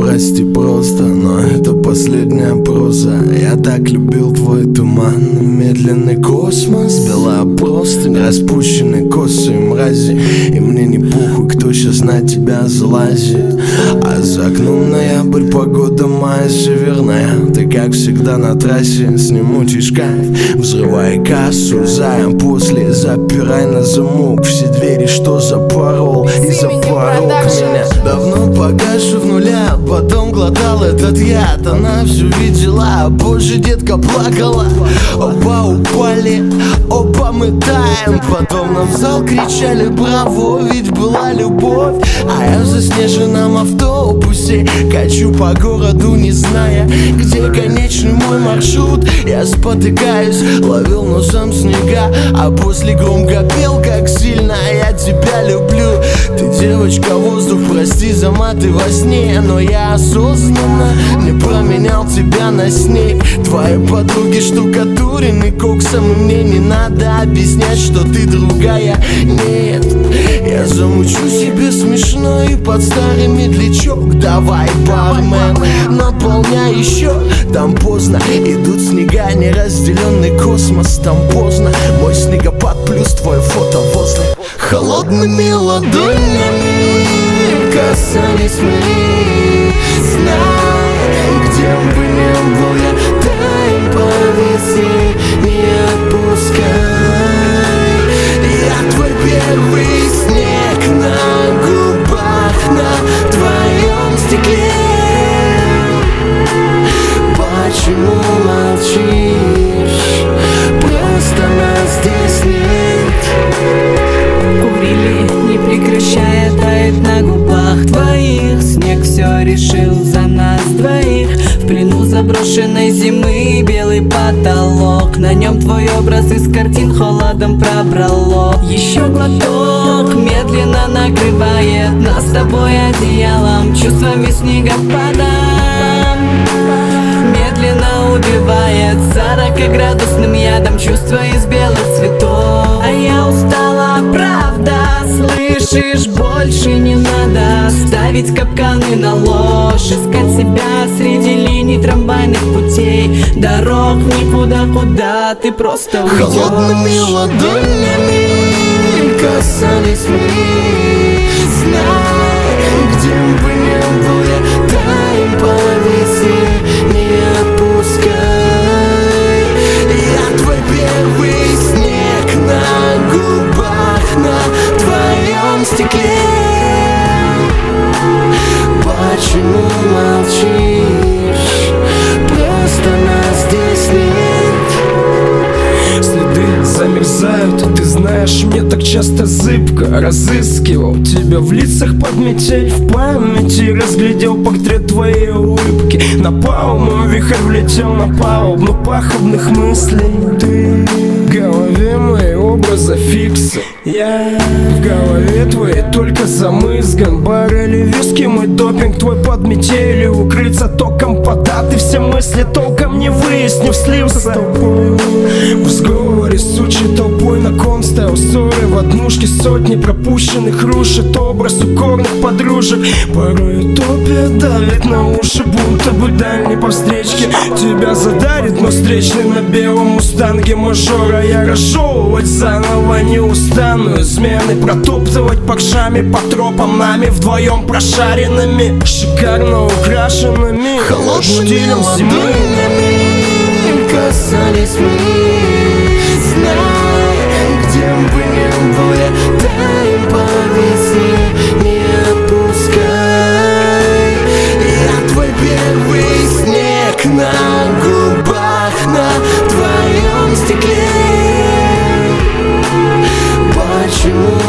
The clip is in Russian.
прости просто, но это последняя проза. Я так любил твой туман, медленный космос, белая простынь, распущенные косы и мрази. И мне не похуй, кто сейчас на тебя залазит. А за окном ноябрь, погода мая северная. Ты как всегда на трассе, сниму кайф, взрывай кассу, займ после запирай на замок все двери, что запорол и запорол меня. Давно погашу в нуля, потом глотал этот яд. Она все видела, а позже детка плакала. Оба упали, оба мы таем. Потом нам в зал кричали браво, ведь была любовь. А я в заснеженном автобусе качу по городу, не зная, где конечный мой маршрут. Я спотыкаюсь, ловил носом снега, а после громко пел, как сильно я тебя люблю. Ты девочка воздух, прости за маты во сне, но я осознанно не променял тебя на снег. Твои подруги штукатурены коксом, и мне не надо объяснять, что ты другая. Нет, я замучу себе смешно и под старый медлячок. Давай, бармен, наполняй еще. Там поздно, идут снега, неразделенный космос. Там поздно, мой снегопад плюс твое фото возле. Холодными ладонями касались мы. Знай, где бы ни был я, дай повиси, не отпускай. Я твой первый снег на губах, на твоем стекле. Почему молчишь? Просто нас здесь нет. Курили, не прекращая, тает на губах твоих. Снег все решил за нас двоих. В плену заброшенной зимы белый потолок. На нем твой образ из картин холодом пробрало. Еще глоток медленно накрывает нас с тобой одеялом, чувствами снегопада. Медленно убивает 40-градусным ядом чувства из белых цветов. А я устала, правда, слышишь, больше не надо ставить капканы на ложь, искать себя среди линий трамвайных путей, дорог никуда, куда ты просто уйдешь. Холодными ладонями касались мы. Знай, где бы ни был я, дай повиси, не отпускай. Я твой первый снег на губах, на твоем стекле. Почему молчишь? Просто нас здесь нет. Следы замерзают, ты знаешь, мне так часто зыбко. Разыскивал тебя в лицах под метель, в памяти разглядел портрет твоей улыбки. Напал мой вихрь, влетел на палубу пахотных мыслей. Ты в голове мои образа фиксы. Я в голове твоей только замызган. Баррели виски, мой допинг, твой под метелью. Укрыться током пода, ты все мысли толком не выяснив, слился в сговоре с сучей толпой на кон ставил ссоры в однушке. Сотни пропущенных рушит образ укорных подружек. Порой утопия давит на уши, будто бы дальней по встречке тебя задарит, но встречный на белом мустанге мажора. Я разжевывать заново не устану, измены протоптывать паршами по тропам, нами вдвоем прошаренными, шикарно украшенными Холодными ладонями касались мы. Знай, где бы ни был я, дай повиси, не отпускай. Я твой первый снег на губах, на твоем стекле. Почему